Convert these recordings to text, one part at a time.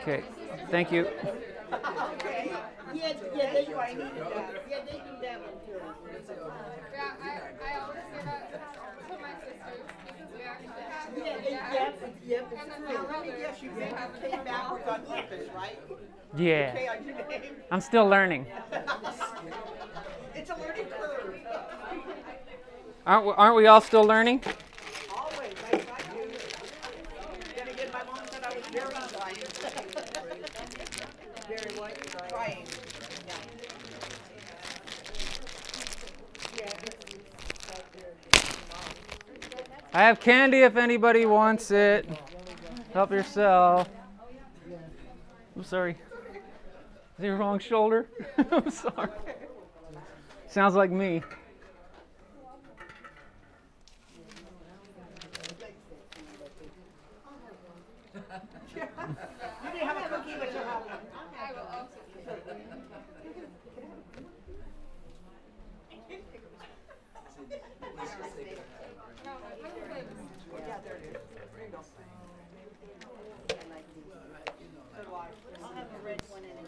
Okay. Thank you. Okay. Yeah, they do. I needed that. Yeah, they do that one too. Yeah, I always say that to my sisters because we actually have Yep, it's true. Now, let me guess, you came backwards on campus, right? Yeah. Okay, on your name. I'm still learning. It's a learning curve. Aren't we all still learning? Always, I do. Then again, my mom said I was very blind. Very what? Trying. I have candy if anybody wants it. Help yourself. I'm sorry. Is it your wrong shoulder? I'm sorry. Sounds like me. You didn't have a cookie, but you have one. I will also Yeah, there it is. There you go. I'll have a red one and a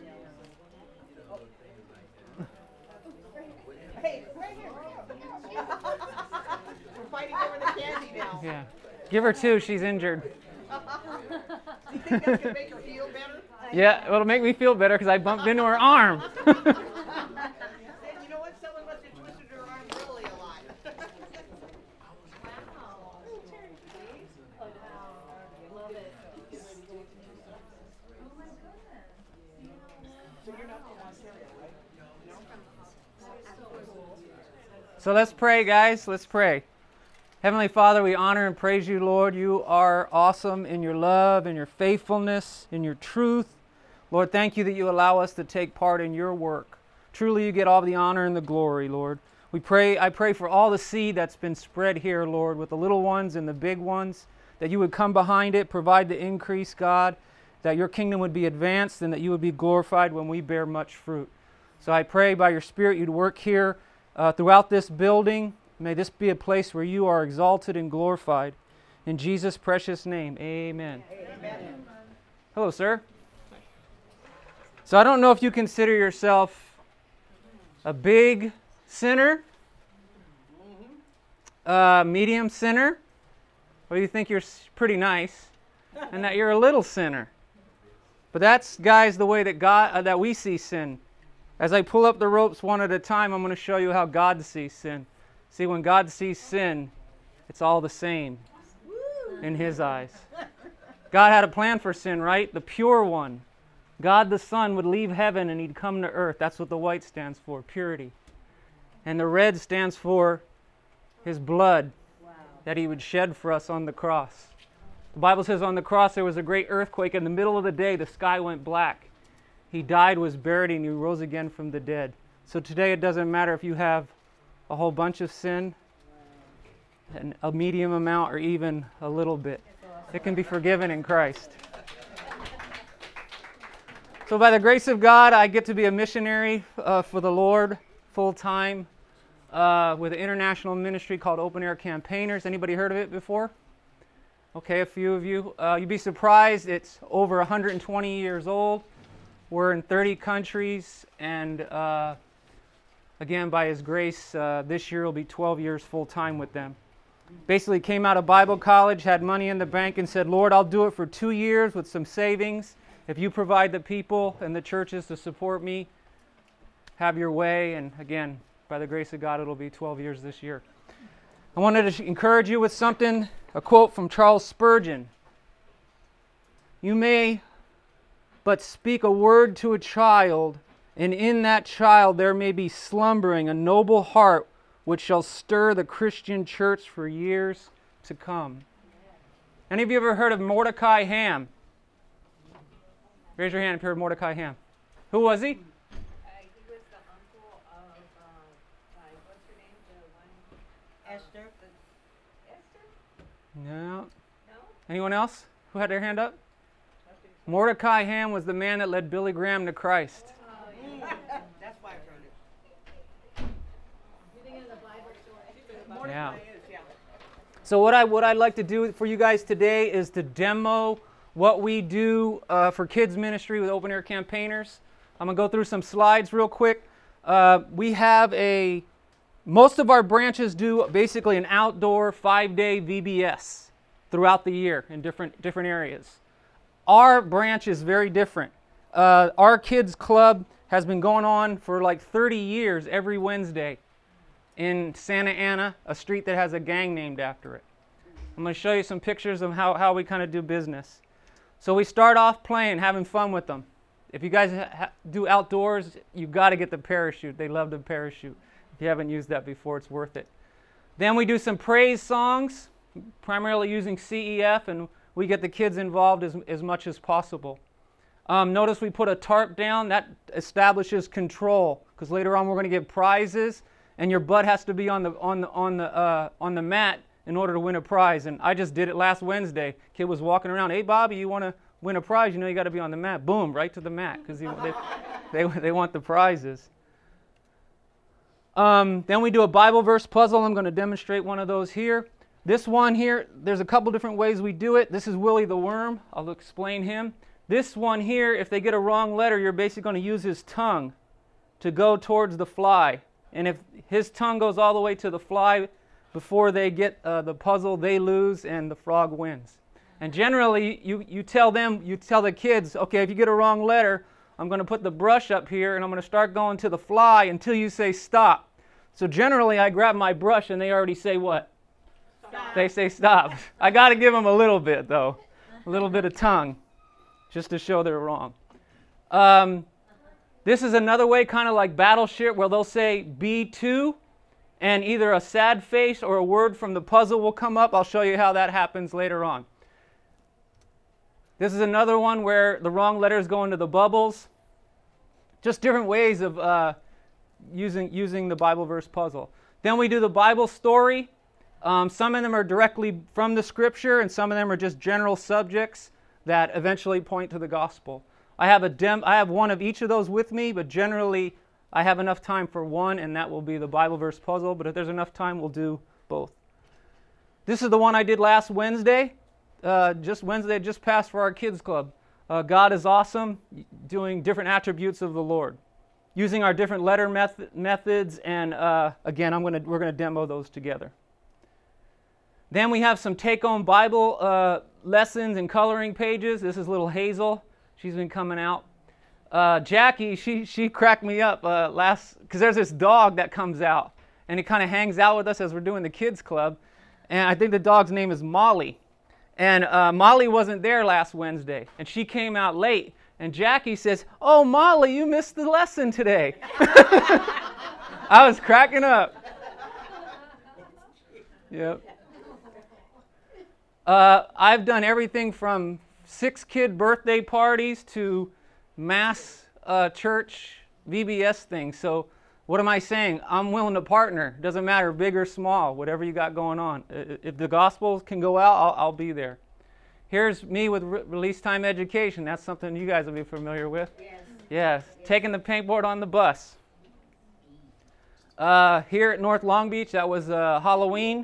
yellow. Hey, right here. We're fighting over the candy now. Yeah. Give her two. She's injured. Do you think that's going to make her feel better? Yeah, it'll make me feel better because I bumped into her arm. And you know what? Someone must have twisted her arm really a lot. Love it. So you're not from Ontario, right? So let's pray, guys. Let's pray. Heavenly Father, we honor and praise you, Lord. You are awesome in your love, in your faithfulness, in your truth. Lord, thank you that you allow us to take part in your work. Truly, you get all the honor and the glory, Lord. I pray for all the seed that's been spread here, Lord, with the little ones and the big ones, that you would come behind it, provide the increase, God, that your kingdom would be advanced and that you would be glorified when we bear much fruit. So I pray by your Spirit you'd work here throughout this building. May this be a place where you are exalted and glorified. In Jesus' precious name, amen. Amen. Hello, sir. So I don't know if you consider yourself a big sinner, medium sinner, or you think you're pretty nice, and that you're a little sinner. But that's, guys, the way that that we see sin. As I pull up the ropes one at a time, I'm going to show you how God sees sin. See, when God sees sin, it's all the same in his eyes. God had a plan for sin, right? The pure one. God the Son would leave heaven and he'd come to earth. That's what the white stands for, purity. And the red stands for his blood that he would shed for us on the cross. The Bible says on the cross there was a great earthquake. In the middle of the day, the sky went black. He died, was buried, and he rose again from the dead. So today it doesn't matter if you have a whole bunch of sin, and a medium amount, or even a little bit. It can be forgiven in Christ. So by the grace of God, I get to be a missionary for the Lord full-time with an international ministry called Open Air Campaigners. Anybody heard of it before? Okay, a few of you. You'd be surprised, it's over 120 years old. We're in 30 countries, and again, by his grace, this year will be 12 years full-time with them. Basically came out of Bible college, had money in the bank, and said, Lord, I'll do it for 2 years with some savings. If you provide the people and the churches to support me, have your way. And again, by the grace of God, it'll be 12 years this year. I wanted to encourage you with something, a quote from Charles Spurgeon. You may but speak a word to a child, and in that child there may be slumbering a noble heart which shall stir the Christian church for years to come. Any of you ever heard of Mordecai Ham? Raise your hand if you heard of Mordecai Ham. Who was he? He was the uncle of, what's her name? The one. Esther. Esther? No. No? Anyone else who had their hand up? Mordecai Ham was the man that led Billy Graham to Christ. That's why I heard it. You think of the Bible story? Yeah. Mordecai is, yeah. So what I'd like to do for you guys today is to demo what we do for kids ministry with Open Air Campaigners. I'm going to go through some slides real quick. We have most of our branches do basically an outdoor 5-day VBS throughout the year in different areas. Our branch is very different. Our kids club has been going on for like 30 years every Wednesday in Santa Ana, a street that has a gang named after it. I'm going to show you some pictures of how we kind of do business. So we start off playing, having fun with them. If you guys do outdoors, you've got to get the parachute. They love the parachute. If you haven't used that before, it's worth it. Then we do some praise songs, primarily using CEF, and we get the kids involved as much as possible. Notice we put a tarp down. That establishes control, because later on we're going to give prizes, and your butt has to be on the mat in order to win a prize. And I just did it last Wednesday. Kid was walking around. Hey, Bobby, you want to win a prize? You know you got to be on the mat. Boom, right to the mat, because they want the prizes. Then we do a Bible verse puzzle. I'm going to demonstrate one of those here. This one here, there's a couple different ways we do it. This is Willie the Worm. I'll explain him. This one here, if they get a wrong letter, you're basically going to use his tongue to go towards the fly. And if his tongue goes all the way to the fly before they get the puzzle, they lose and the frog wins. And generally, you tell the kids, okay, if you get a wrong letter, I'm going to put the brush up here and I'm going to start going to the fly until you say stop. So generally, I grab my brush and they already say what? Stop. They say stop. I got to give them a little bit, though. A little bit of tongue, just to show they're wrong. This is another way, kind of like Battleship, where they'll say B2, and either a sad face or a word from the puzzle will come up. I'll show you how that happens later on. This is another one where the wrong letters go into the bubbles. Just different ways of using the Bible verse puzzle. Then we do the Bible story. Some of them are directly from the Scripture, and some of them are just general subjects that eventually point to the gospel. I have one of each of those with me, but generally I have enough time for one, and that will be the Bible verse puzzle. But if there's enough time, we'll do both. This is the one I did last Wednesday. Just passed for our kids club. God is awesome, doing different attributes of the Lord, using our different letter methods, and again, we're going to demo those together. Then we have some take-home Bible lessons and coloring pages. This is little Hazel. She's been coming out. Jackie, she cracked me up because there's this dog that comes out, and it kind of hangs out with us as we're doing the kids club, and I think the dog's name is Molly. And Molly wasn't there last Wednesday, and she came out late. And Jackie says, "Oh, Molly, you missed the lesson today." I was cracking up. Yep. I've done everything from 6-kid birthday parties to mass church VBS things. So what am I saying? I'm willing to partner. Doesn't matter, big or small, whatever you got going on. If the gospel can go out, I'll be there. Here's me with release time education. That's something you guys will be familiar with. Yes. Taking the paintboard on the bus. Here at North Long Beach, that was Halloween.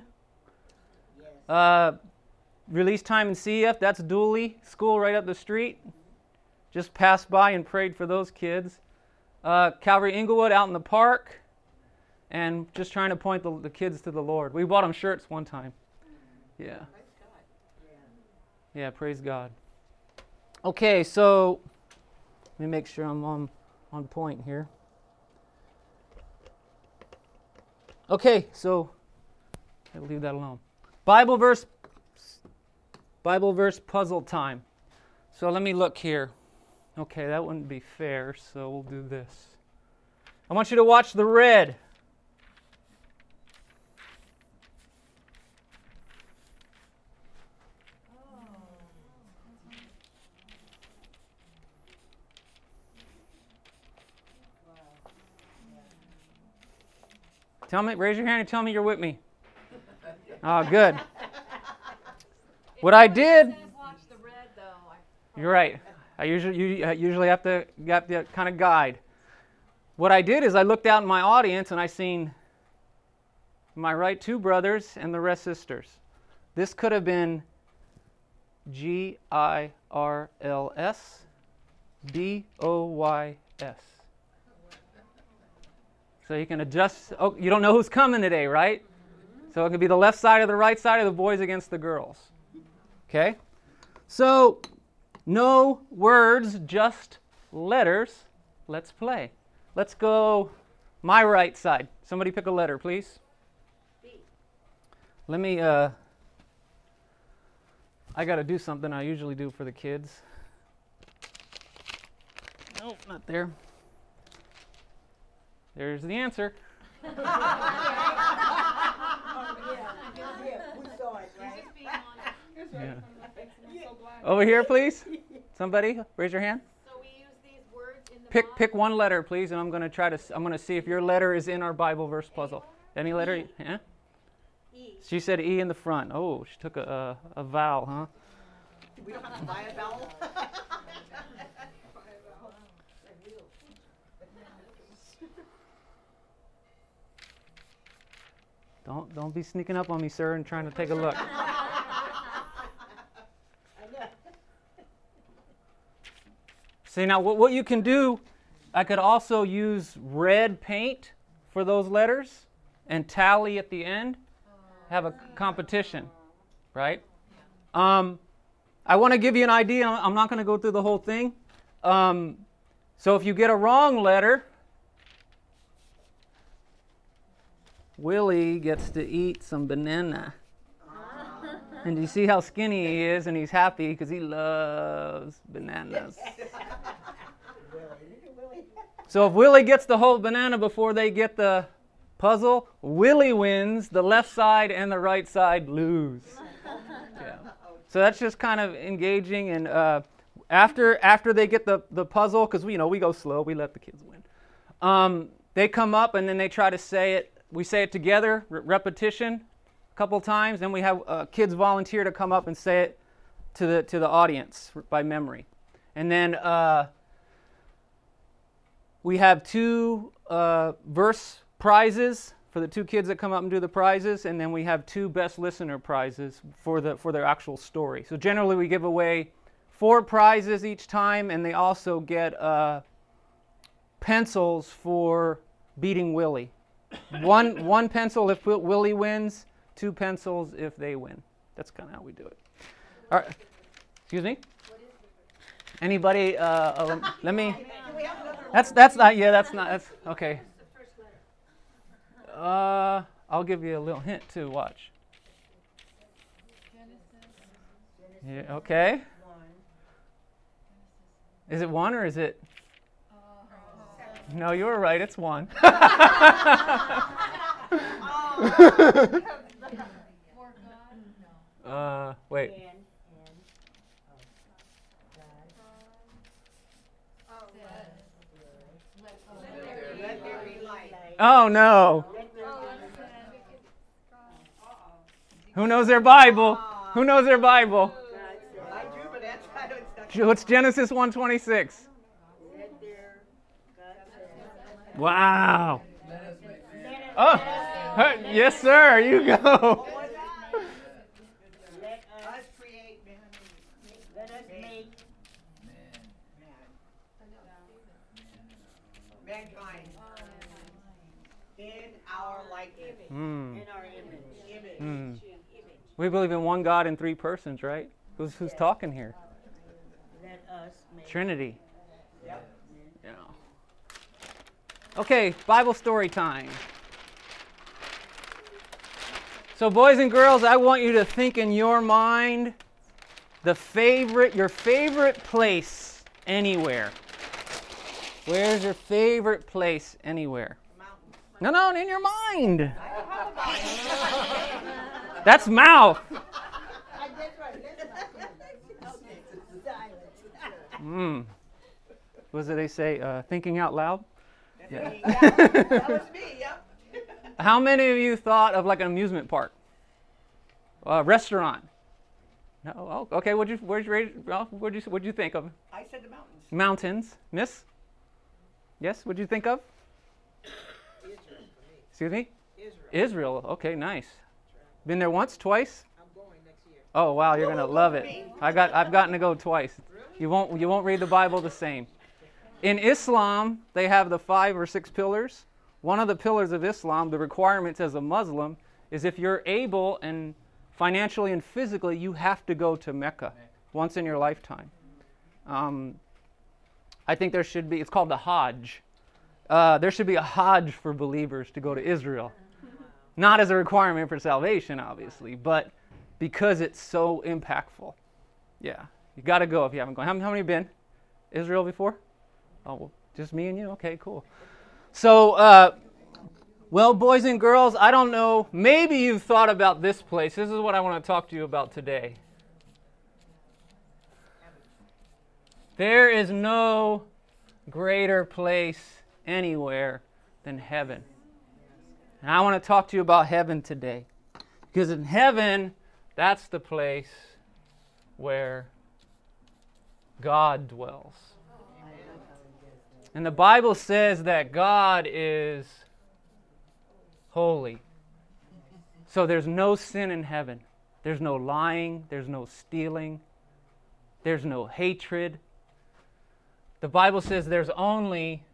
Release time in CF, that's Dooley School right up the street. Just passed by and prayed for those kids. Calvary Inglewood out in the park, and just trying to point the kids to the Lord. We bought them shirts one time. Yeah. Yeah, praise God. Okay, so let me make sure I'm on point here. Okay, so I'll leave that alone. Bible verse puzzle time. So let me look here. Okay, that wouldn't be fair, so we'll do this. I want you to watch the red. Raise your hand and tell me you're with me. Oh, good. What I did. You're right. I usually have to kind of guide. What I did is I looked out in my audience and I seen my right 2 brothers and the rest sisters. This could have been GIRLS So you can adjust. Oh, you don't know who's coming today, right? So it could be the left side or the right side of the boys against the girls. Okay? So, no words, just letters. Let's play. Let's go my right side. Somebody pick a letter, please. Let me, I got to do something I usually do for the kids. Nope, not there. There's the answer. Yeah. Over here, please. Somebody, raise your hand. So we use these words in the Pick one letter, please, and I'm going to see if your letter is in our Bible verse puzzle. Any letter? Yeah? E. She said E in the front. Oh, she took a vowel, huh? We don't have to buy a vowel. Don't be sneaking up on me, sir, and trying to take a look. See, now what you can do, I could also use red paint for those letters and tally at the end. Have a competition, right? I want to give you an idea. I'm not going to go through the whole thing. So if you get a wrong letter, Willie gets to eat some banana. And you see how skinny he is, and he's happy because he loves bananas. So if Willie gets the whole banana before they get the puzzle, Willie wins, the left side and the right side lose. Yeah. So that's just kind of engaging. And after they get the puzzle, because we go slow, we let the kids win. They come up and then they try to say it. We say it together, repetition, a couple times. Then we have kids volunteer to come up and say it to the audience by memory. And then we have 2 verse prizes for the 2 kids that come up and do the prizes, and then we have 2 best listener prizes for their actual story. So generally we give away 4 prizes each time, and they also get pencils for beating Willie. One pencil if Willie wins, 2 pencils if they win. That's kind of how we do it. All right. Excuse me? Anybody? Let me. That's okay. I'll give you a little hint too. Watch. Yeah, okay. Is it 1 or is it? No, you were right. It's 1. Wait. Oh no. Who knows their Bible? Who knows their Bible? I do, but that's What's Genesis 1:26? Wow. Oh, yes, sir. You go. Let us create man. Let us make mankind in our likeness. In our image. We believe in one God in 3 persons, right? Who's talking here? Let us make Trinity. Yep. Yeah. Okay, Bible story time. So boys and girls, I want you to think in your mind your favorite place anywhere. Where's your favorite place anywhere? No, in your mind. That's mouth. What do they say? Thinking out loud? Yeah. That was me, yep. How many of you thought of like an amusement park? Restaurant? No. Oh, okay. What'd you think of? I said the mountains. Mountains. Miss? Yes. What'd you think of? Israel for me. Excuse me? Israel. Israel. Okay. Nice. Been there once? Twice? I'm going next year. Oh wow, you're gonna love it. I've gotten to go twice. You won't read the Bible the same. In Islam, they have the 5 or 6 pillars. One of the pillars of Islam, the requirements as a Muslim, is if you're able and financially and physically, you have to go to Mecca once in your lifetime. I think there should be, it's called the Hajj. There should be a Hajj for believers to go to Israel. Not as a requirement for salvation, obviously, but because it's so impactful. Yeah, you got to go if you haven't gone. How many have been? Israel before? Oh, well, just me and you? Okay, cool. So, well, boys and girls, I don't know. Maybe you've thought about this place. This is what I want to talk to you about today. There is no greater place anywhere than heaven. And I want to talk to you about heaven today. Because in heaven, that's the place where God dwells. And the Bible says that God is holy. So there's no sin in heaven. There's no lying. There's no stealing. There's no hatred. The Bible says there's only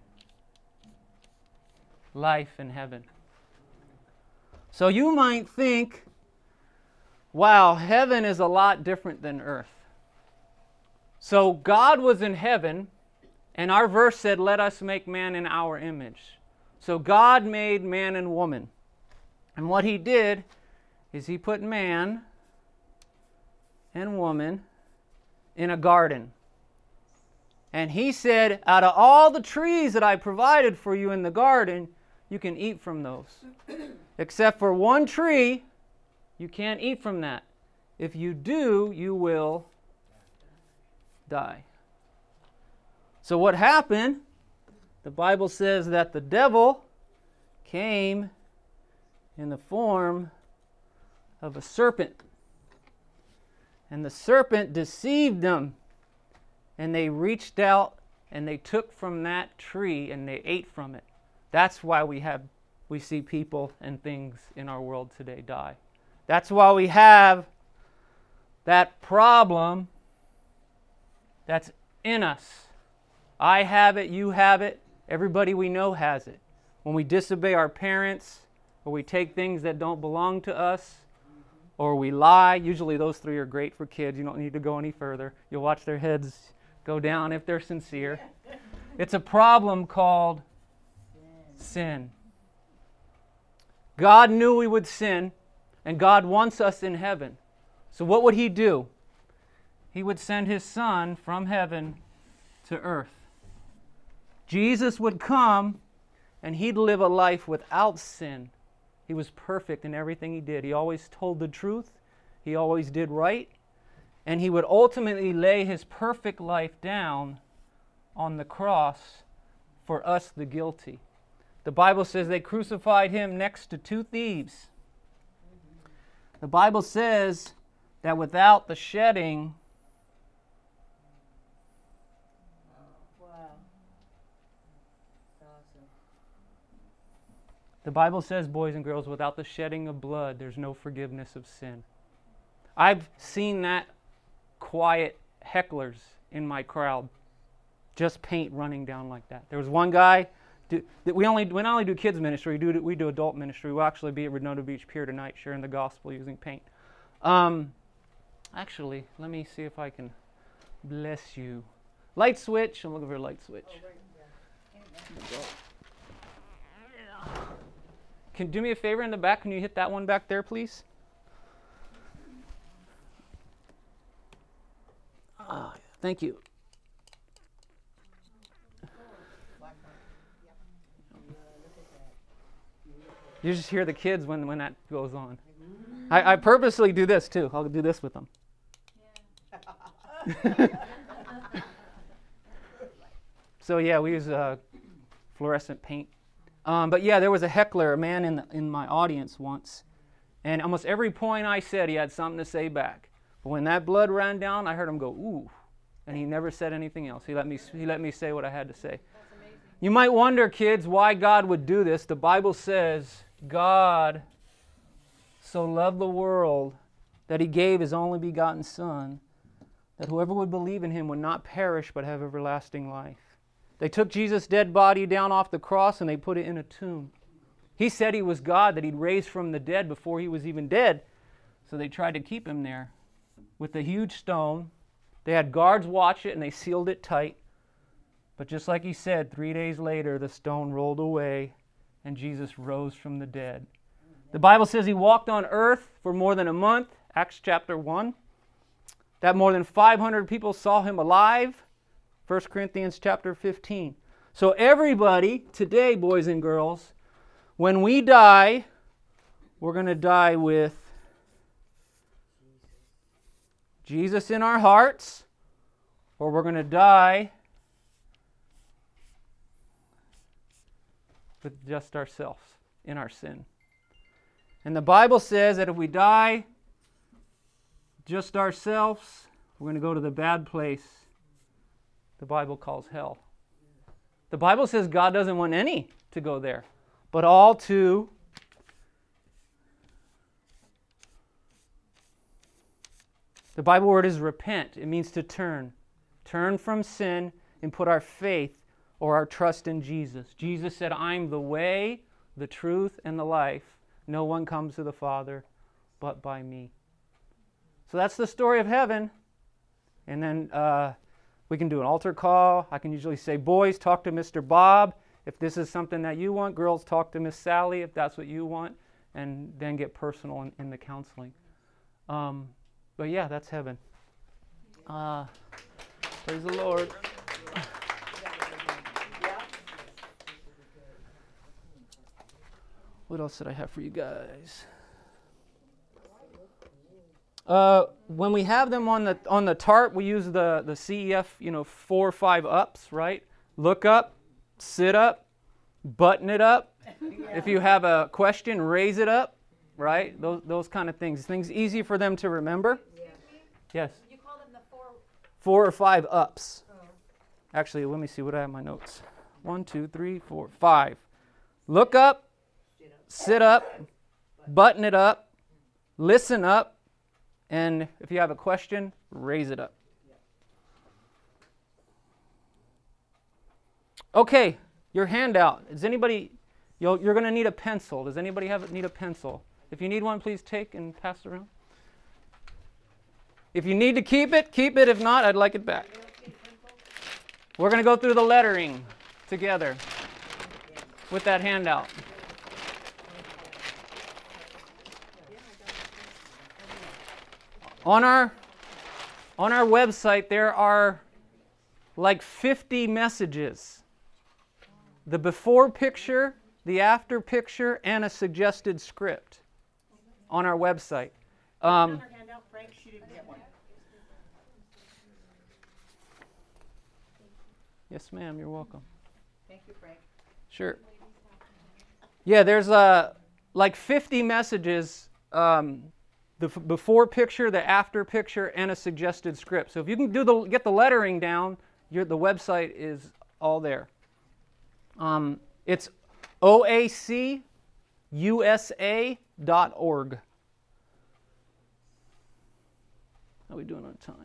life in heaven. So you might think, wow, heaven is a lot different than earth. So God was in heaven, and our verse said, let us make man in our image. So God made man and woman. And what he did is he put man and woman in a garden. And he said, out of all the trees that I provided for you in the garden, you can eat from those. Except for one tree, you can't eat from that. If you do, you will die. So what happened? The Bible says that the devil came in the form of a serpent. And the serpent deceived them. And they reached out and they took from that tree and they ate from it. That's why we see people and things in our world today die. That's why we have that problem that's in us. I have it, you have it, everybody we know has it. When we disobey our parents, or we take things that don't belong to us, or we lie, usually those 3 are great for kids. You don't need to go any further. You'll watch their heads go down if they're sincere. It's a problem called sin. God knew we would sin, and God wants us in heaven. So what would he do? He would send his son from heaven to earth. Jesus would come, and he'd live a life without sin. He was perfect in everything he did. He always told the truth. He always did right. And he would ultimately lay his perfect life down on the cross for us, the guilty. The Bible says they crucified him next to 2 thieves. The Bible says that without the shedding The Bible says, boys and girls, without the shedding of blood, there's no forgiveness of sin. I've seen that quiet hecklers in my crowd. Just paint running down like that. There was one guy, we not only do kids ministry, we do adult ministry. We'll actually be at Redondo Beach Pier tonight sharing the gospel using paint. Actually, let me see if I can bless you. Light switch. I'm looking for a light switch. Can you do me a favor in the back? Can you hit that one back there, please? Thank you. You just hear the kids when that goes on. I purposely do this too. I'll do this with them. So yeah, we use fluorescent paint. But yeah, there was a heckler, a man in my audience once, and almost every point I said, he had something to say back. But when that blood ran down, I heard him go, ooh, and he never said anything else. He let me say what I had to say. You might wonder, kids, why God would do this. The Bible says, God so loved the world that he gave his only begotten Son, that whoever would believe in him would not perish but have everlasting life. They took Jesus' dead body down off the cross and they put it in a tomb. He said he was God, that he'd raised from the dead before he was even dead. So they tried to keep him there with a huge stone. They had guards watch it and they sealed it tight. But just like he said, 3 days later, the stone rolled away and Jesus rose from the dead. The Bible says he walked on earth for more than a month, Acts chapter 1. That more than 500 people saw him alive, 1 Corinthians chapter 15. So everybody today, boys and girls, when we die, we're going to die with Jesus in our hearts, or we're going to die with just ourselves in our sin. And the Bible says that if we die just ourselves, we're going to go to the bad place the Bible calls hell. The Bible says God doesn't want any to go there, but all to the Bible word is repent. It means to turn. Turn from sin and put our faith or our trust in Jesus. Jesus said, I'm the way, the truth, and the life. No one comes to the Father but by me. So that's the story of heaven. And then we can do an altar call. I can usually say, boys, talk to Mr. Bob if this is something that you want. Girls, talk to Miss Sally if that's what you want. And then get personal in the counseling. But yeah, that's heaven. Praise the Lord. What else did I have for you guys? When we have them on the tarp, we use the CEF, 4 or 5 ups, right? Look up, sit up, button it up. If you have a question, raise it up, right? Those kind of things. Things easy for them to remember. Yes. You call them the 4 or 5 ups. Actually, let me see what I have in my notes. 1, 2, 3, 4, 5. Look up, sit up, button it up, listen up, and if you have a question, raise it up. Okay, your handout. Is anybody, you're going to need a pencil. Does anybody need a pencil? If you need one, please take and pass it around. If you need to keep it, keep it. If not, I'd like it back. We're going to go through the lettering together with that handout. On our website, there are like 50 messages. The before picture, the after picture, and a suggested script on our website. Another handout, Frank, she didn't get one. Yes, ma'am, you're welcome. Thank you, Frank. Sure. Yeah, there's like 50 messages, the before picture, the after picture, and a suggested script. So if you can get the lettering down, the website is all there. It's oacusa.org. How are we doing on time?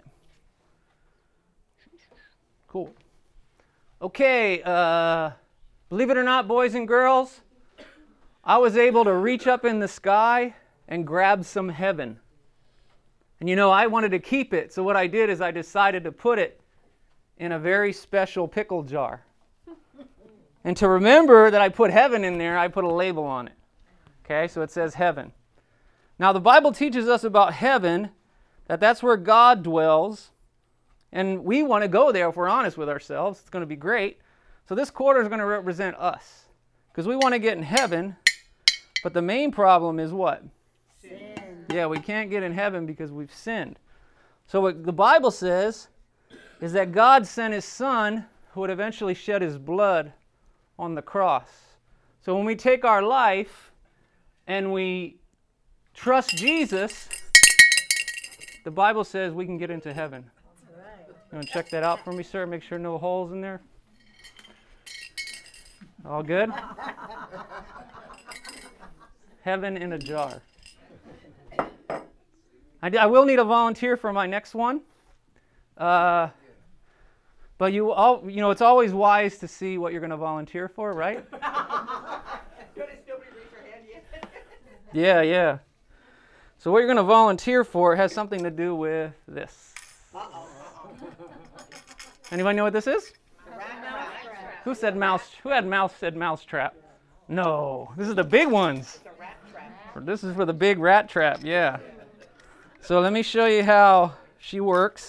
Cool. Okay, believe it or not, boys and girls, I was able to reach up in the sky and grab some heaven. And I wanted to keep it, so what I did is I decided to put it in a very special pickle jar. And to remember that I put heaven in there, I put a label on it. Okay, so it says heaven. Now the Bible teaches us about heaven, that's where God dwells. And we want to go there if we're honest with ourselves. It's going to be great. So this quarter is going to represent us. Because we want to get in heaven, but the main problem is what? Sin. Yeah, we can't get in heaven because we've sinned. So what the Bible says is that God sent His Son who would eventually shed His blood on the cross. So when we take our life and we trust Jesus, the Bible says we can get into heaven. You want to check that out for me, sir? Make sure no holes in there. All good? Heaven in a jar. I will need a volunteer for my next one. But it's always wise to see what you're going to volunteer for, right? Notice nobody raised their hand yet. Yeah. So what you're going to volunteer for has something to do with this. Anybody know what this is? Who said mouse? Who had mouse said mouse trap? No, this is the big ones. The rat trap. This is for the big rat trap. Yeah. So let me show you how she works.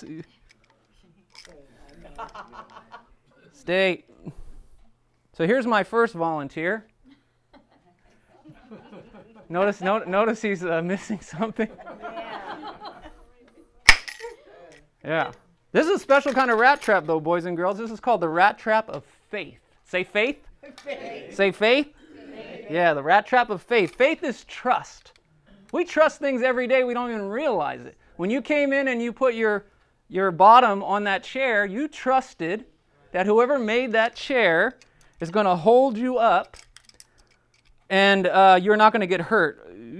Stay. So here's my first volunteer. Notice he's missing something. Yeah. This is a special kind of rat trap, though, boys and girls. This is called the rat trap of faith. Say faith. Say faith. Yeah, the rat trap of faith. Faith is trust. We trust things every day. We don't even realize it. When you came in and you put your bottom on that chair, you trusted that whoever made that chair is going to hold you up and you're not going to get hurt.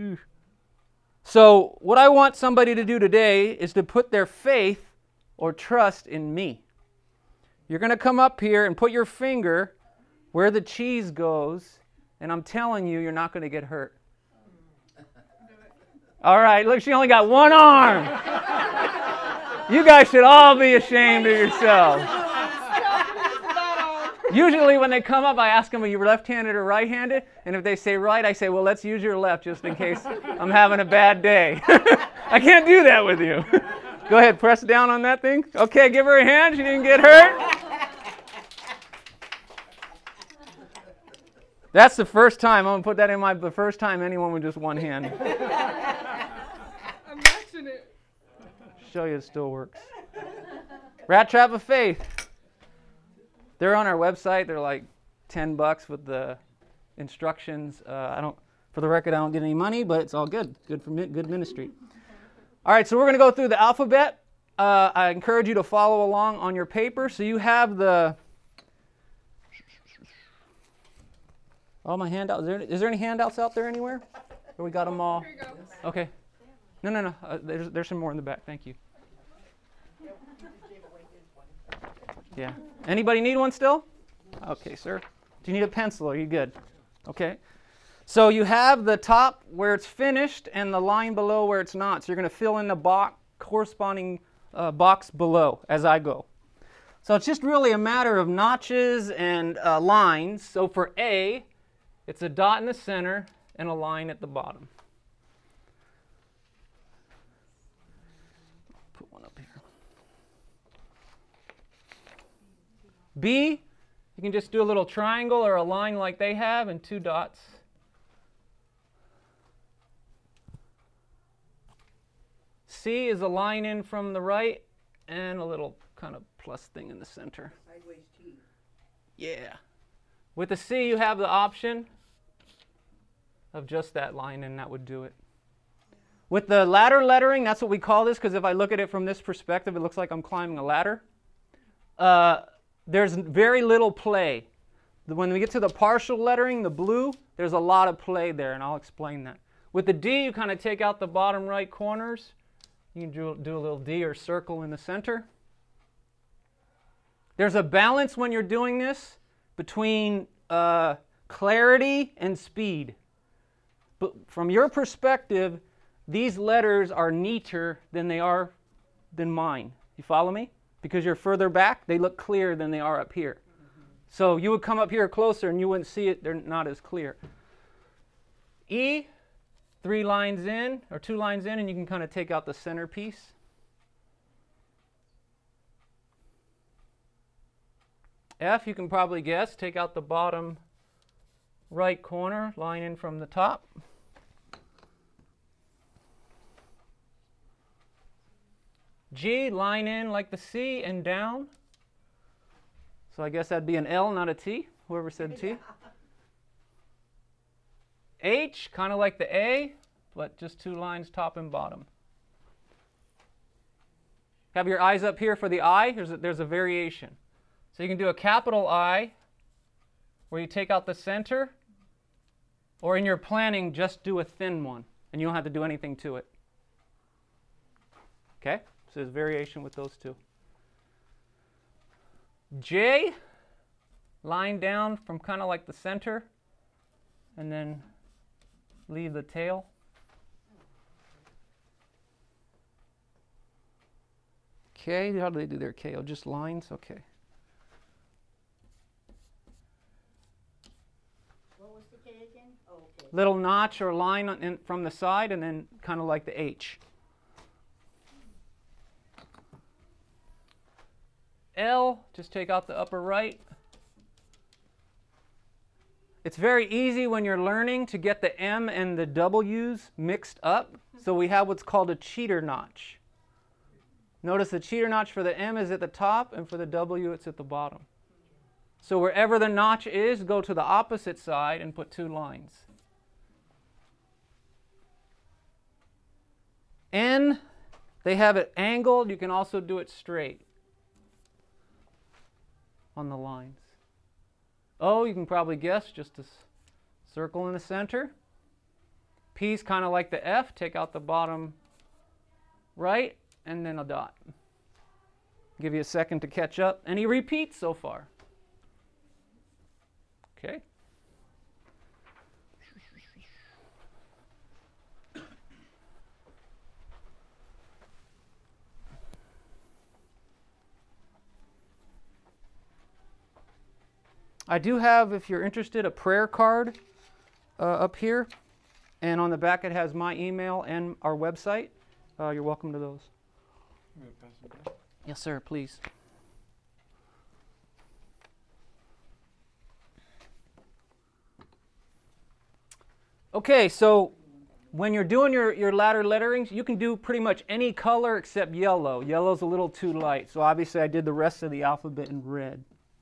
So what I want somebody to do today is to put their faith or trust in me. You're going to come up here and put your finger where the cheese goes, and I'm telling you, you're not going to get hurt. All right, look, she only got one arm. You guys should all be ashamed of yourselves. Usually when they come up, I ask them, are you left-handed or right-handed? And if they say right, I say, well, let's use your left just in case I'm having a bad day. I can't do that with you. Go ahead, press down on that thing. Okay, give her a hand. She didn't get hurt. That's the first time. I'm going to put that in the first time anyone with just one hand. I'm watching it. Show you it still works. Rat Trap of Faith. They're on our website. They're like $10 with the instructions. For the record, I don't get any money, but it's all good. Good ministry. All right, so we're going to go through the alphabet. I encourage you to follow along on your paper. So you have all my handouts. Is there any handouts out there anywhere? Or we got them all? Here you go. Okay. No. There's some more in the back. Thank you. Yeah. Anybody need one still? Okay, sir. Do you need a pencil? Are you good? Okay. So you have the top where it's finished and the line below where it's not. So you're going to fill in the corresponding box below as I go. So it's just really a matter of notches and lines. So for A, it's a dot in the center and a line at the bottom. Put one up here. B, you can just do a little triangle or a line like they have and 2 dots. C is a line in from the right and a little kind of plus thing in the center. Sideways T. Yeah. With the C, you have the option of just that line, and that would do it. With the ladder lettering, that's what we call this, because if I look at it from this perspective, it looks like I'm climbing a ladder. There's very little play. When we get to the partial lettering, the blue, there's a lot of play there, and I'll explain that. With the D, you kind of take out the bottom right corners. You can do a little D or circle in the center. There's a balance when you're doing this between clarity and speed. But from your perspective, these letters are neater than mine. You follow me? Because you're further back, they look clearer than they are up here. So you would come up here closer and you wouldn't see it. They're not as clear. E, 3 lines in, or 2 lines in, and you can kind of take out the centerpiece. F, you can probably guess, take out the bottom right corner, line in from the top. G, line in like the C and down. So I guess that'd be an L, not a T, whoever said T. H, kind of like the A, but just 2 lines top and bottom. Have your eyes up here for the I. There's a variation. So you can do a capital I, where you take out the center, or in your planning, just do a thin one, and you don't have to do anything to it. Okay? So there's variation with those two. J, line down from kind of like the center, and then leave the tail. K, how do they do their K? Oh, just lines? Okay. What was the K again? Oh, okay. Little notch or line from the side, and then kind of like the H. L, just take out the upper right. It's very easy when you're learning to get the M and the W's mixed up. So we have what's called a cheater notch. Notice the cheater notch for the M is at the top, and for the W it's at the bottom. So wherever the notch is, go to the opposite side and put 2 lines. N, they have it angled. You can also do it straight on the lines. O, you can probably guess, just a circle in the center. P is kind of like the F. Take out the bottom right, and then a dot. Give you a second to catch up. Any repeats so far? Okay. I do have, if you're interested, a prayer card up here. And on the back it has my email and our website. You're welcome to those. Yes, sir, please. Okay, so when you're doing your ladder letterings, you can do pretty much any color except yellow. Yellow's a little too light, so obviously I did the rest of the alphabet in red.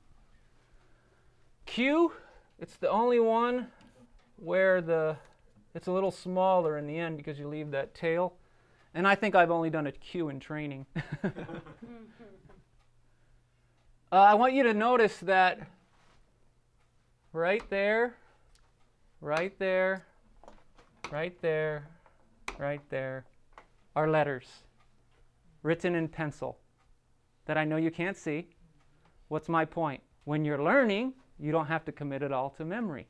Q, it's the only one where it's a little smaller in the end because you leave that tail. And I think I've only done a Q in training. I want you to notice that right there, right there, right there, right there are letters written in pencil that I know you can't see. What's my point? When you're learning, you don't have to commit it all to memory.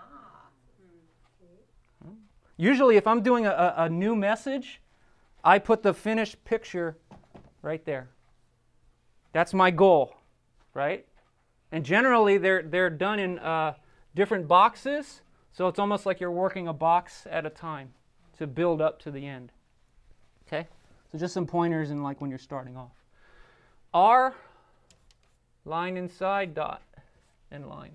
Usually if I'm doing a new message, I put the finished picture right there. That's my goal, right? And generally they're done in different boxes, so it's almost like you're working a box at a time to build up to the end. Okay? So just some pointers in like when you're starting off. R, line inside, dot, and line.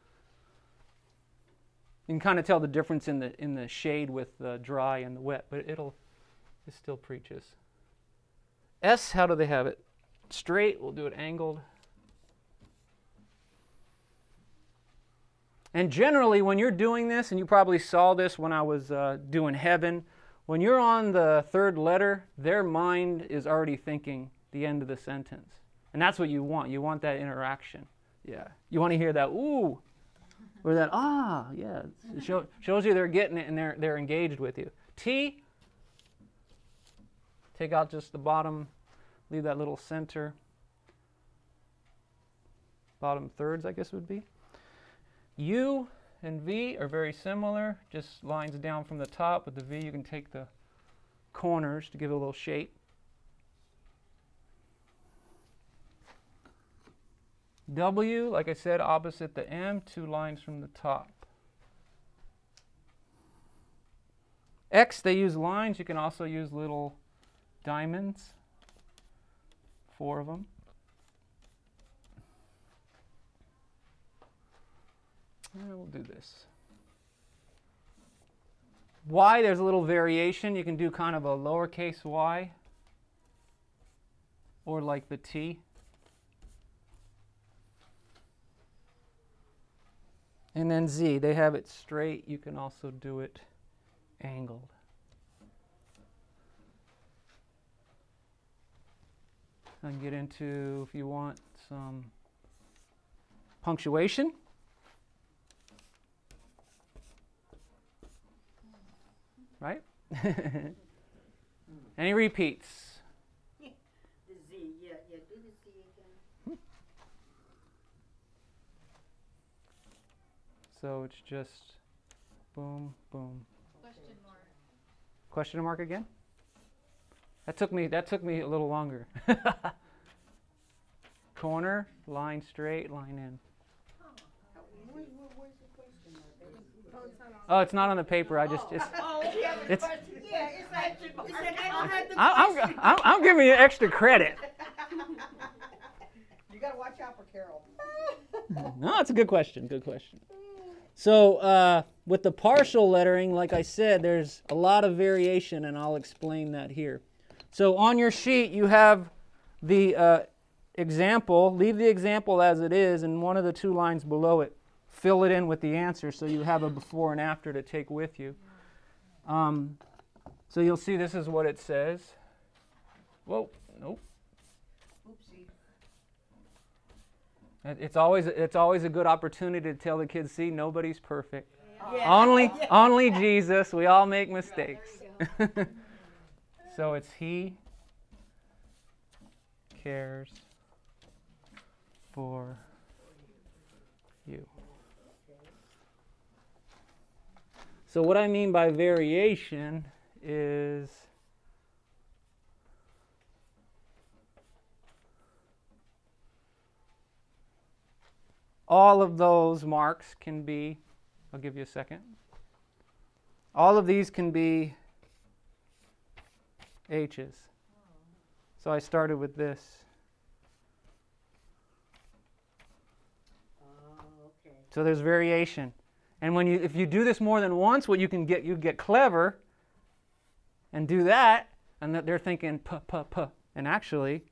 You can kind of tell the difference in the shade with the dry and the wet, but it still preaches. S, how do they have it? Straight, we'll do it angled. And generally, when you're doing this, and you probably saw this when I was doing heaven, when you're on the third letter, their mind is already thinking the end of the sentence. And that's what you want. You want that interaction. Yeah. You want to hear that, ooh, or that, ah, yeah. It shows you they're getting it and they're engaged with you. T, take out just the bottom, leave that little center. Bottom thirds, I guess would be. U and V are very similar, just lines down from the top. With the V, you can take the corners to give it a little shape. W, like I said, opposite the M, 2 lines from the top. X, they use lines. You can also use little diamonds, 4 of them. And we'll do this. Y, there's a little variation. You can do kind of a lowercase y, or like the T. And then Z, they have it straight. You can also do it angled. I can get into, if you want, some punctuation. Right? Any repeats? So it's just boom, boom. Question mark. Question mark again? That took me a little longer. Corner, line straight, line in. Where's the question mark? Oh, it's not on the paper. I just it's Oh, yeah, it's Yeah, it's like I don't have the I'm giving you extra credit. You gotta watch out for Carol. No, it's a good question. Good question. So with the partial lettering, like I said, there's a lot of variation, and I'll explain that here. So on your sheet, you have the example. Leave the example as it is, and one of the two lines below it, fill it in with the answer so you have a before and after to take with you. So you'll see this is what it says. Whoa, nope. Oopsie. It's always a good opportunity to tell the kids, see, nobody's perfect. Yeah. Only Jesus. We all make mistakes. So it's He cares for you. So what I mean by variation is all of those marks can be, I'll give you a second. All of these can be H's. So I started with this. Okay. So there's variation. And if you do this more than once, what you get clever and do that, and they're thinking puh. And actually,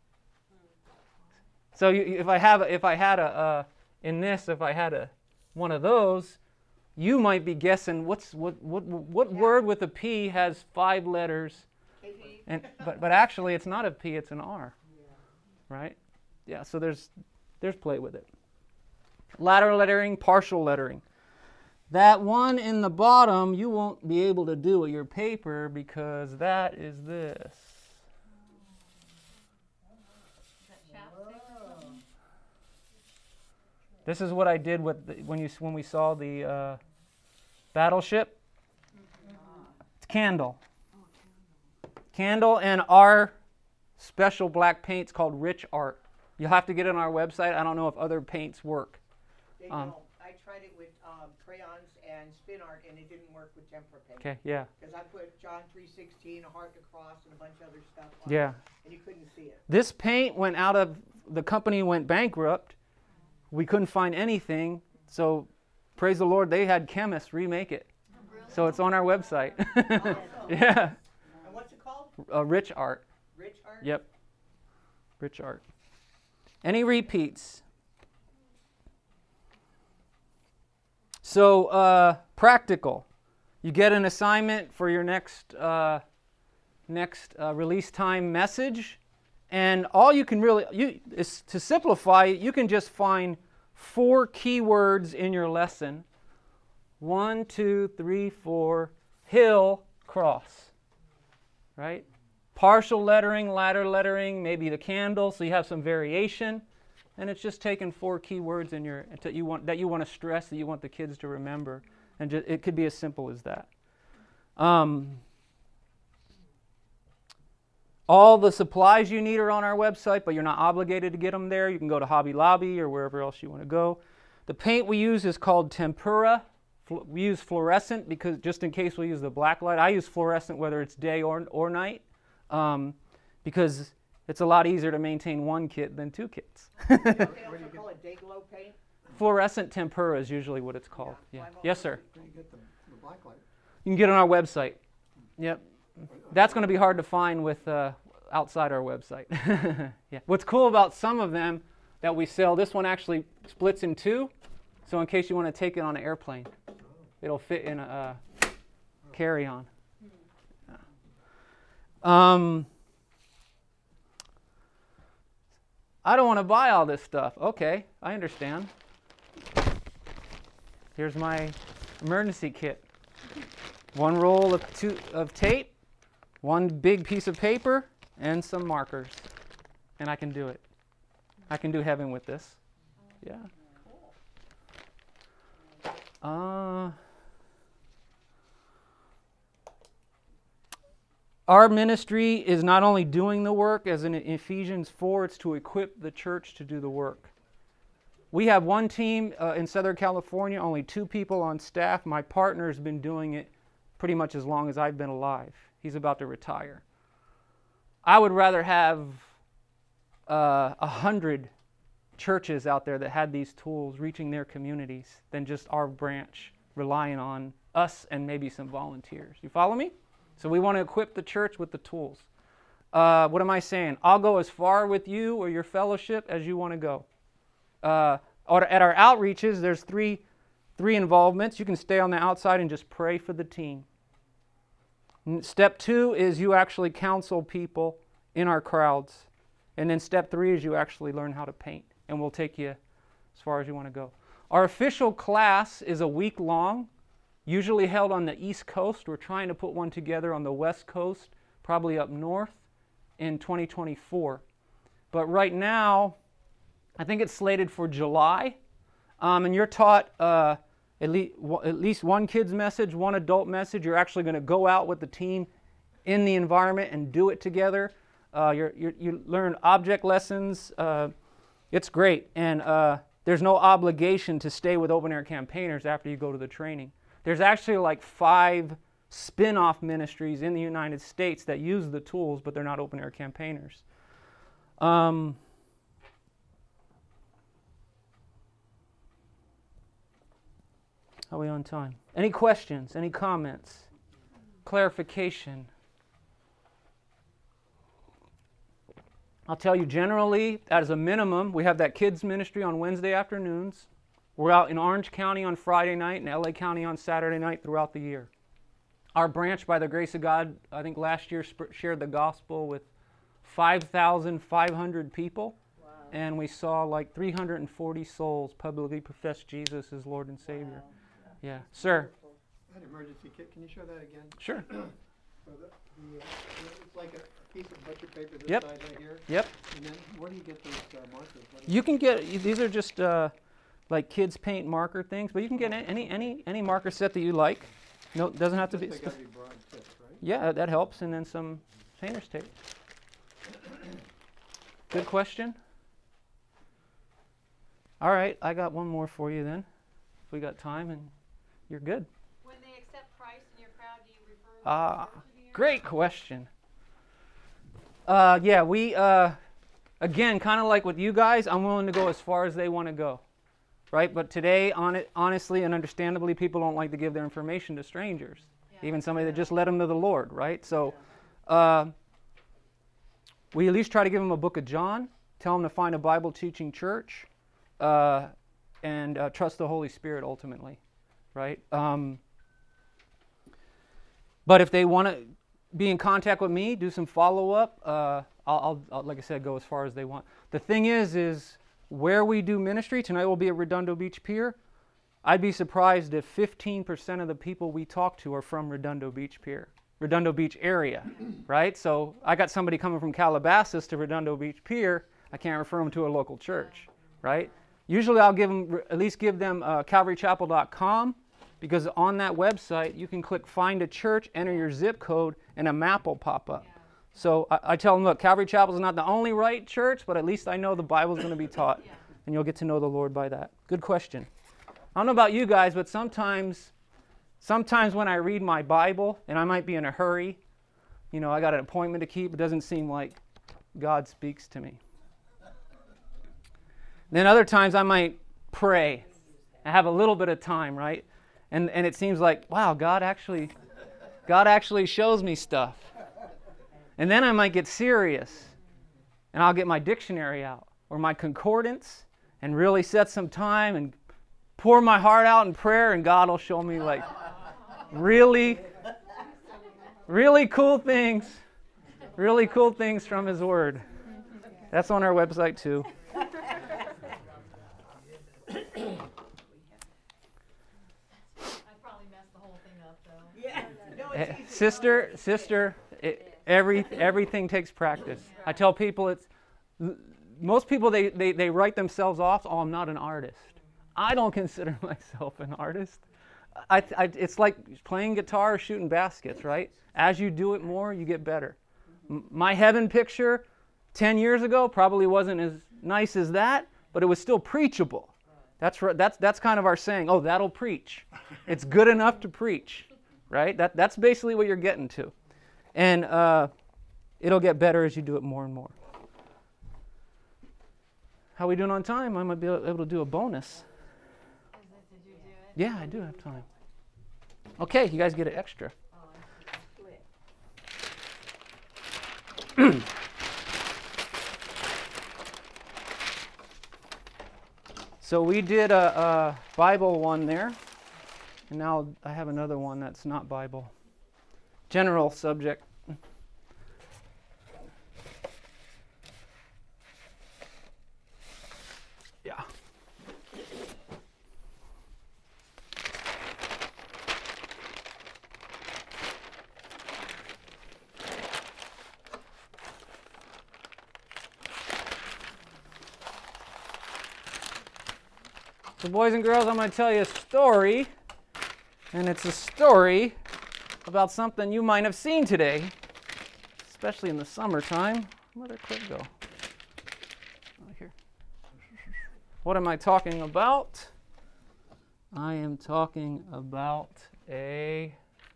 so if I had one of those, you might be guessing what word with a P has 5 letters, but actually it's not a P, it's an R, right? Yeah. So there's play with it. Lateral lettering, partial lettering. That one in the bottom you won't be able to do with your paper because that is this. This is what I did when we saw the battleship. It's candle. Candle and our special black paint's called Rich Art. You'll have to get it on our website. I don't know if other paints work. They don't. I tried it with crayons and spin art, and it didn't work with tempera paint. Okay, yeah. Because I put John 3:16, a heart to cross, and a bunch of other stuff on Yeah. it, and you couldn't see it. This paint the company went bankrupt. We couldn't find anything, so praise the Lord, they had chemists remake it. So it's on our website. Yeah. And what's it called? Rich Art. Rich Art? Yep. Rich Art. Any repeats? So practical. You get an assignment for your next release time message, and all you can is to simplify it, you can just find 4 keywords in your lesson. 1, 2, 3, 4, hill, cross. Right? Partial lettering, lateral lettering, maybe the candle, so you have some variation. And it's just taking 4 keywords that you want to stress, that you want the kids to remember. And it could be as simple as that. All the supplies you need are on our website, but you're not obligated to get them there. You can go to Hobby Lobby or wherever else you want to go. The paint we use is called tempera. We use fluorescent because just in case we use the black light. I use fluorescent whether it's day or night because it's a lot easier to maintain 1 kit than 2 kits. They also call it day glow paint. Fluorescent tempera is usually what it's called. Yeah. Yes, sir. Where do you get the black light? You can get it on our website. Yep. That's going to be hard to find with outside our website. Yeah. What's cool about some of them that we sell, this one actually splits in 2. So in case you want to take it on an airplane, it'll fit in a carry-on. I don't want to buy all this stuff. Okay, I understand. Here's my emergency kit. 1 roll of tape, 1 big piece of paper, and some markers. And I can do it. I can do heaven with this. Yeah. Our ministry is not only doing the work, as in Ephesians 4, it's to equip the church to do the work. We have one team in Southern California, only 2 people on staff. My partner has been doing it pretty much as long as I've been alive. He's about to retire. I would rather have 100 churches out there that had these tools reaching their communities than just our branch relying on us and maybe some volunteers. You follow me? So we want to equip the church with the tools. What am I saying? I'll go as far with you or your fellowship as you want to go. At our outreaches, there's three involvements. You can stay on the outside and just pray for the team. Step 2 is you actually counsel people in our crowds. And then step 3 is you actually learn how to paint. And we'll take you as far as you want to go. Our official class is a week long, usually held on the East Coast. We're trying to put one together on the West Coast, probably up north in 2024. But right now, I think it's slated for July. And you're taught at least one kid's message, one adult message. You're actually going to go out with the team in the environment and do it together. You learn object lessons. It's great. And there's no obligation to stay with Open Air Campaigners after you go to the training. There's actually like 5 spin-off ministries in the United States that use the tools, but they're not Open Air Campaigners. Are we on time? Any questions? Any comments? Clarification? I'll tell you generally, as a minimum, we have that kids ministry on Wednesday afternoons. We're out in Orange County on Friday night and LA County on Saturday night throughout the year. Our branch, by the grace of God, I think last year shared the gospel with 5,500 people. Wow. And we saw like 340 souls publicly profess Jesus as Lord and Savior. Wow. Yeah. Sir? That emergency kit, can you show that again? Sure. So it's like a piece of butcher paper this Yep. size right here? Yep. And then where do you get those markers? You can get, these are just like kids paint marker things, but you can get any marker set that you like. No, it doesn't have to be. They gotta be broad tips, right? Yeah, that helps, and then some painter's tape. Good question. All right, I got one more for you then, if we got time, and you're good. When they accept Christ in your crowd, do you refer them to church in here? Great question. We again, kind of like with you guys, I'm willing to go as far as they want to go. Right? But today, honestly and understandably, people don't like to give their information to strangers. Yeah. Even somebody that just led them to the Lord, right? So we at least try to give them a book of John, tell them to find a Bible-teaching church, and trust the Holy Spirit ultimately, right? But if they want to be in contact with me, do some follow-up, I'll, like I said, go as far as they want. The thing is where we do ministry, tonight will be at Redondo Beach Pier. I'd be surprised if 15% of the people we talk to are from Redondo Beach Pier, Redondo Beach area, right? So I got somebody coming from Calabasas to Redondo Beach Pier, I can't refer them to a local church, right? Usually I'll at least give them calvarychapel.com, because on that website you can click find a church, enter your zip code, and a map will pop up. So I tell them, look, Calvary Chapel is not the only right church, but at least I know the Bible's going to be taught, and you'll get to know the Lord by that. Good question. I don't know about you guys, but sometimes when I read my Bible, and I might be in a hurry, I got an appointment to keep, it doesn't seem like God speaks to me. Then other times I might pray. I have a little bit of time, right? And it seems like, wow, God actually shows me stuff. And then I might get serious, and I'll get my dictionary out or my concordance and really set some time and pour my heart out in prayer, and God will show me like really, really cool things from His Word. That's on our website too. Sister, everything takes practice. I tell people most people they write themselves off. Oh, I'm not an artist. I don't consider myself an artist. it's like playing guitar or shooting baskets, right? As you do it more, you get better. My heaven picture 10 years ago probably wasn't as nice as that, but it was still preachable. That's kind of our saying. Oh, that'll preach. It's good enough to preach, right? That's basically what you're getting to, and it'll get better as you do it more and more. How are we doing on time? I might be able to do a bonus. Did you do it? Yeah, I do have time. Okay, you guys get an extra. So we did a Bible one there, and now I have another one that's not Bible. General subject. Yeah. So boys and girls, I'm going to tell you a story, and it's a story about something you might have seen today, especially in the summertime. Where'd our clip go? Oh, here. What am I talking about? I am talking about a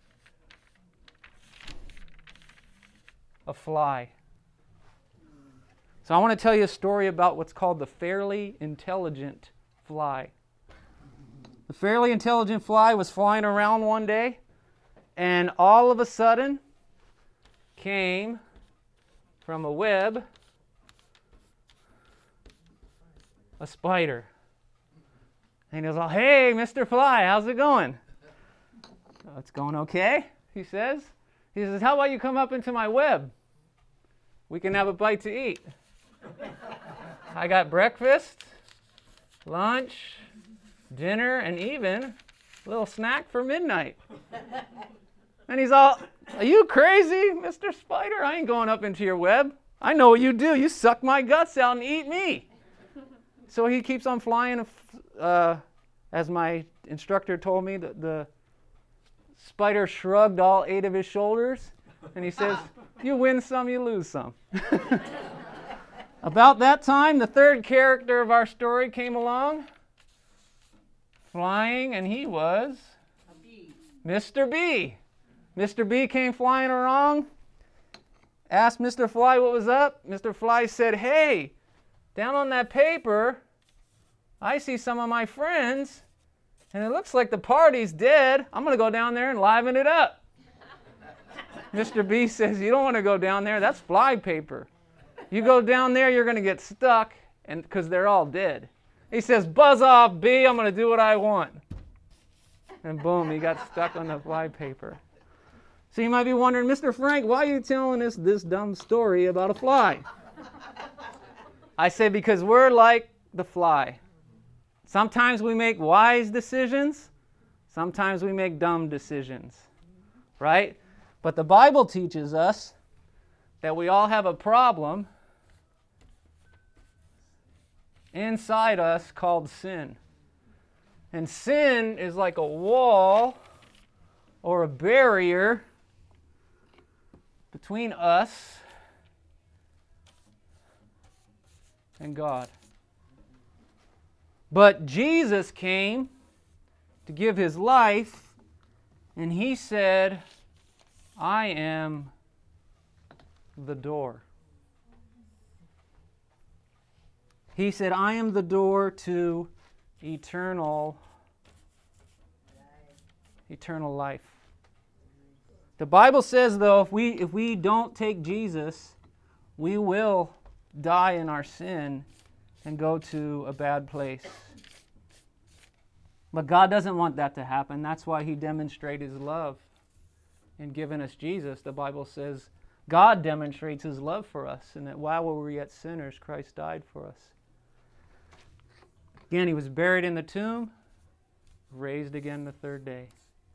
fly. So I want to tell you a story about what's called the fairly intelligent fly. The fairly intelligent fly was flying around one day, and all of a sudden came from a web a spider. And he goes, "Oh, hey, Mr. Fly, how's it going?" "Oh, it's going okay," he says. He says, "How about you come up into my web? We can have a bite to eat. I got breakfast, lunch, dinner, and even a little snack for midnight." And he's all, "Are you crazy, Mr. Spider? I ain't going up into your web. I know what you do. You suck my guts out and eat me." So he keeps on flying. As my instructor told me, the spider shrugged all 8 of his shoulders, and he says, "You win some, you lose some." About that time, the third character of our story came along, flying, and he was Mr. B. Mr. B came flying along, asked Mr. Fly what was up. Mr. Fly said, "Hey, down on that paper, I see some of my friends, and it looks like the party's dead. I'm going to go down there and liven it up." Mr. B says, "You don't want to go down there. That's fly paper. You go down there, you're going to get stuck, and because they're all dead." He says, "Buzz off, B. I'm going to do what I want." And boom, he got stuck on the fly paper. So you might be wondering, "Mr. Frank, why are you telling us this dumb story about a fly?" I say, because we're like the fly. Sometimes we make wise decisions. Sometimes we make dumb decisions. Right? But the Bible teaches us that we all have a problem inside us called sin. And sin is like a wall or a barrier between us and God. But Jesus came to give his life, and he said, "I am the door." He said, "I am the door to eternal life." The Bible says, though, if we don't take Jesus, we will die in our sin and go to a bad place. But God doesn't want that to happen. That's why he demonstrated his love in giving us Jesus. The Bible says God demonstrates his love for us, and that while we were yet sinners, Christ died for us. Again, he was buried in the tomb, raised again the third day.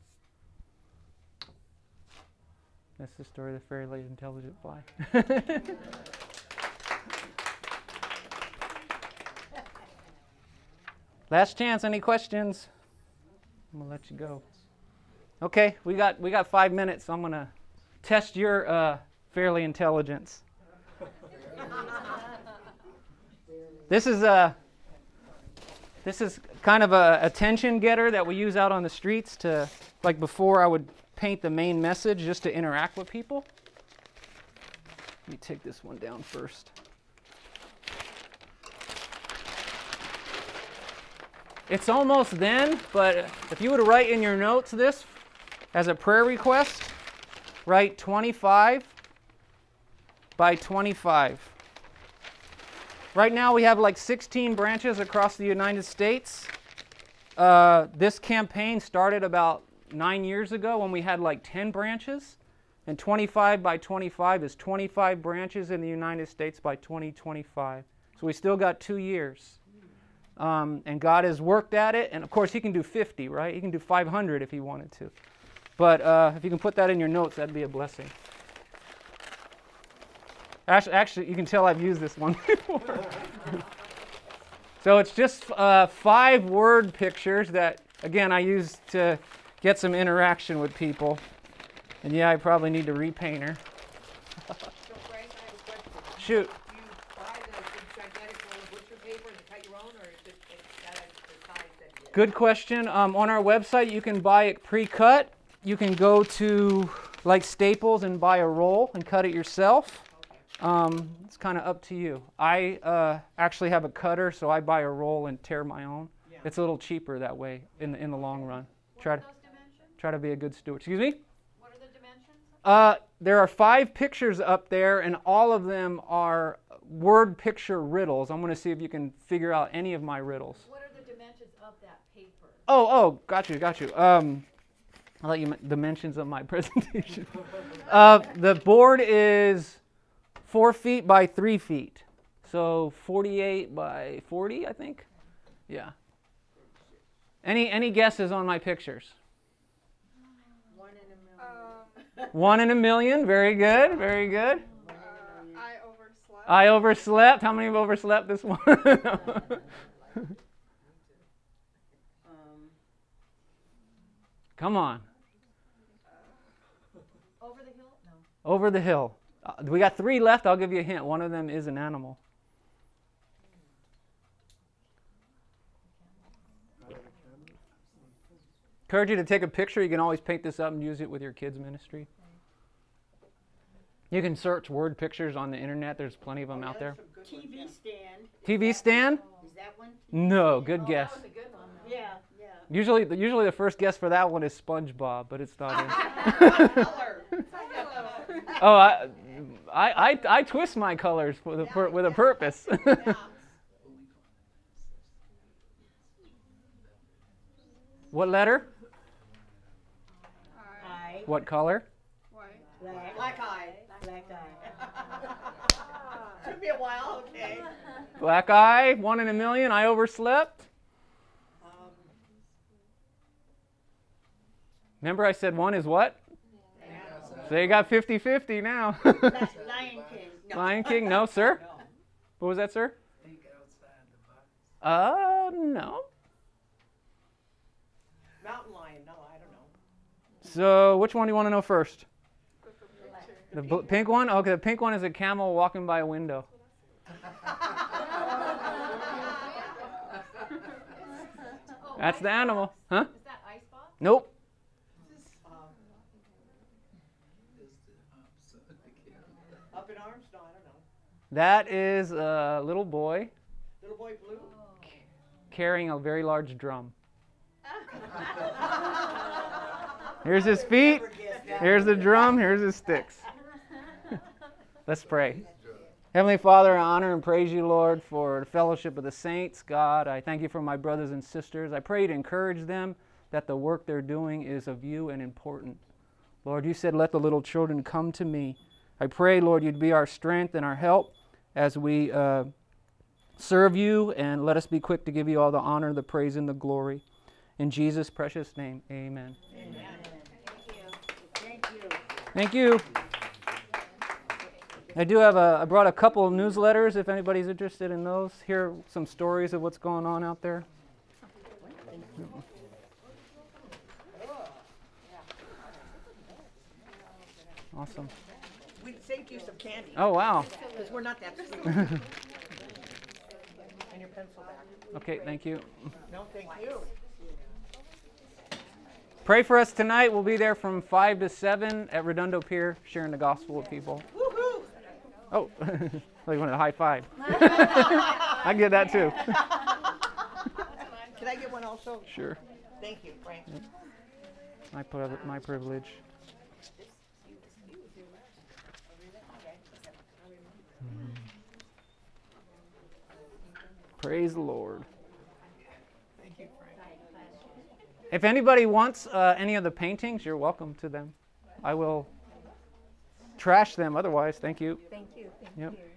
That's the story of the fairly intelligent fly. Last chance, any questions? I'm going to let you go. Okay, we got 5 minutes. So I'm gonna test your fairly intelligence. This is kind of a attention getter that we use out on the streets to, like before I would paint the main message just to interact with people. Let me take this one down first. It's almost then, but if you were to write in your notes this as a prayer request, write 25 by 25. Right now we have like 16 branches across the United States. This campaign started about 9 years ago when we had like 10 branches. And 25 by 25 is 25 branches in the United States by 2025. So we still got 2 years. And God has worked at it. And of course, He can do 50, right? He can do 500 if He wanted to. But if you can put that in your notes, that'd be a blessing. Actually, you can tell I've used this one before. So it's just 5 word pictures that, again, I use to get some interaction with people. And yeah, I probably need to repaint her. So Frank, I have a question. Shoot. Do you buy the big gigantic roll of butcher paper and cut your own, or is it that the size that you Good question. On our website, you can buy it pre-cut. You can go to like Staples and buy a roll and cut it yourself. It's kind of up to you. I actually have a cutter, so I buy a roll and tear my own. Yeah. It's a little cheaper that way in the long run. What are those dimensions? Try to be a good steward. Excuse me? What are the dimensions? There are 5 pictures up there, and all of them are word picture riddles. I'm going to see if you can figure out any of my riddles. What are the dimensions of that paper? Oh, got you. I'll let you dimensions of my presentation. The board is 4 feet by 3 feet. So 48 by 40, I think. Yeah. Any guesses on my pictures? 1 in a million. 1 in a million. Very good. Very good. I overslept. I overslept. How many have overslept this one? Come on. Over the hill? No. Over the hill. We got 3 left. I'll give you a hint. One of them is an animal. Encourage you to take a picture. You can always paint this up and use it with your kids' ministry. You can search word pictures on the internet. There's plenty of them out there. TV stand. TV stand? Is that one? No, good guess. That was a good one. Yeah. Usually the first guess for that one is SpongeBob, but it's not in. color? Oh, I twist my colors with a purpose. What letter? Eye. What color? White. Black eye. Black eye. Took me a while, okay. Black eye, 1 in a million. I overslept. Remember I said 1 is what? So you got 50-50 now. Lion King. No. Lion King, no, sir. No. What was that, sir? Think outside the box. No. Mountain lion, no, I don't know. So which one do you want to know first? The pink one? Okay, the pink one is a camel walking by a window. That's the animal. Huh? Is that icebox? Nope. Up in arms? No, I don't know. That is a little boy Little boy blue? carrying a very large drum. Here's his feet. Here's the drum. Here's his sticks. Let's pray. Heavenly Father, I honor and praise you, Lord, for the fellowship of the saints. God, I thank you for my brothers and sisters. I pray to encourage them that the work they're doing is of you and important. Lord, you said, let the little children come to me. I pray, Lord, you'd be our strength and our help as we serve you, and let us be quick to give you all the honor, the praise, and the glory. In Jesus' precious name, amen. Thank you. Thank you. I brought a couple of newsletters if anybody's interested in those. Hear some stories of what's going on out there. Awesome. We saved you some candy, Oh, wow. because we're not that sweet. And your pencil back. Okay, thank you. No, thank you. Pray for us tonight. We'll be there from 5 to 7 at Redondo Pier, sharing the gospel with people. Woohoo! Oh, they wanted a high five. I get that too. Can I get one also? Sure. Thank you, Frank. My privilege. Praise the Lord. Thank you, Frank. If anybody wants any of the paintings, you're welcome to them. I will trash them otherwise. Thank you. Thank you. Thank Yep. you.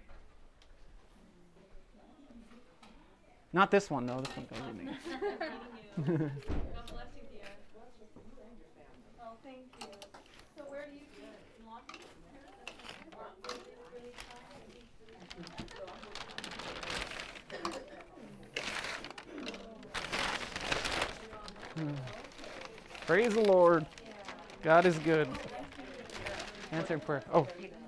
Not this one, though. This one goes with me. Oh, thank you. So where do you teach? In Lawton? Praise the Lord. God is good. Answer prayer. Oh,